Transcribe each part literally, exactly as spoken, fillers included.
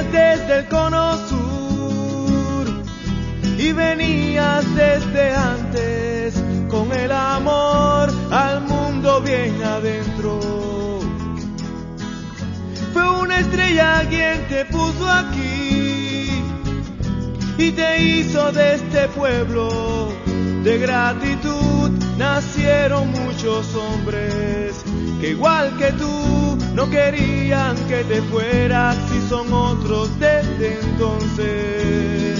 venías desde el cono sur y venías desde antes con el amor al mundo bien adentro. Fue una estrella quien te puso aquí y te hizo de este pueblo. De gratitud nacieron muchos hombres que igual que tú no querían que te fueras si son otros desde entonces.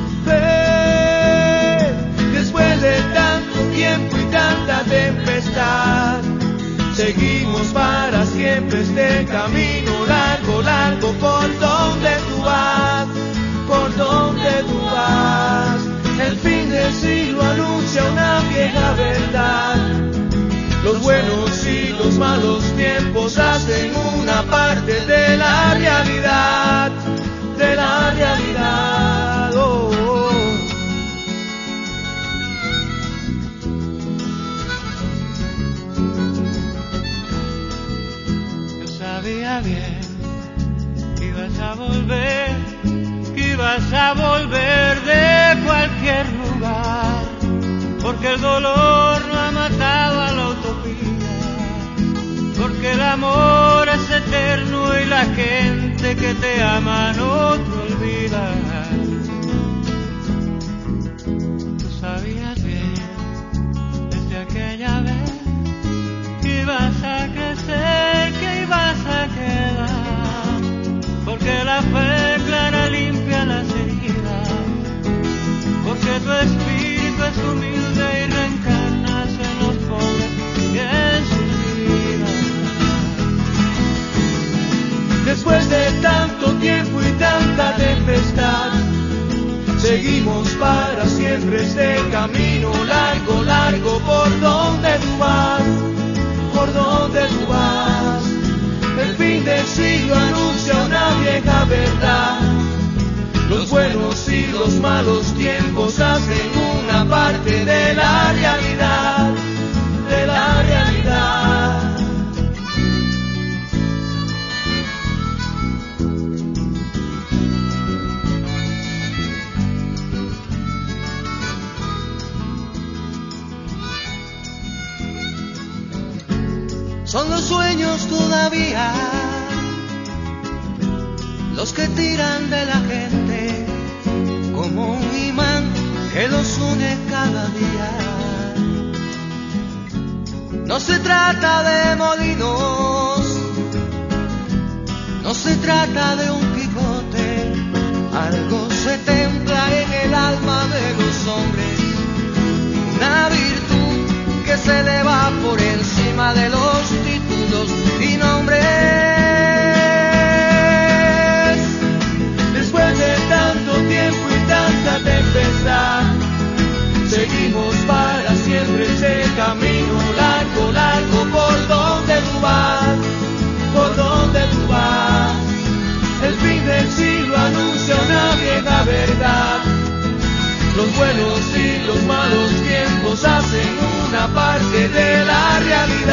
Ven, después de tanto tiempo y tanta tempestad, seguimos para siempre este camino largo, largo por donde tú vas, por donde tú vas. El fin del siglo anuncia una vieja verdad. Los buenos y los malos tiempos hacen una parte de la realidad, de la realidad. Oh, oh. Yo sabía bien que ibas a volver, que ibas a volver de cualquier lugar, porque el dolor no ha matado a la utopía, porque el amor es eterno y la gente que te ama no te olvida. Tú sabías bien desde aquella vez que ibas a crecer, que ibas a quedar, porque la fe clara limpia las heridas, porque tu espíritu es humilde y reencarnas en los pobres y en sus vidas. Después de tanto tiempo y tanta tempestad, seguimos para siempre este camino largo, largo por donde tú vas, por donde tú vas. El fin del siglo anuncia una vieja verdad. Los buenos y los malos tiempos hacen una parte de la realidad, de la realidad. Son los sueños todavía los que tiran de la gente como un imán que los une cada día. No se trata de molinos, no se trata de un Quijote, algo se templa en el alma de los hombres, una virtud que se eleva por encima de los títulos y nombres. Después de tanto tiempo y tanta tempestad, seguimos para siempre ese camino largo, largo por donde tú vas, por donde tú vas. El fin del siglo anuncia una vieja verdad. Los buenos y los malos tiempos hacen una parte de la realidad.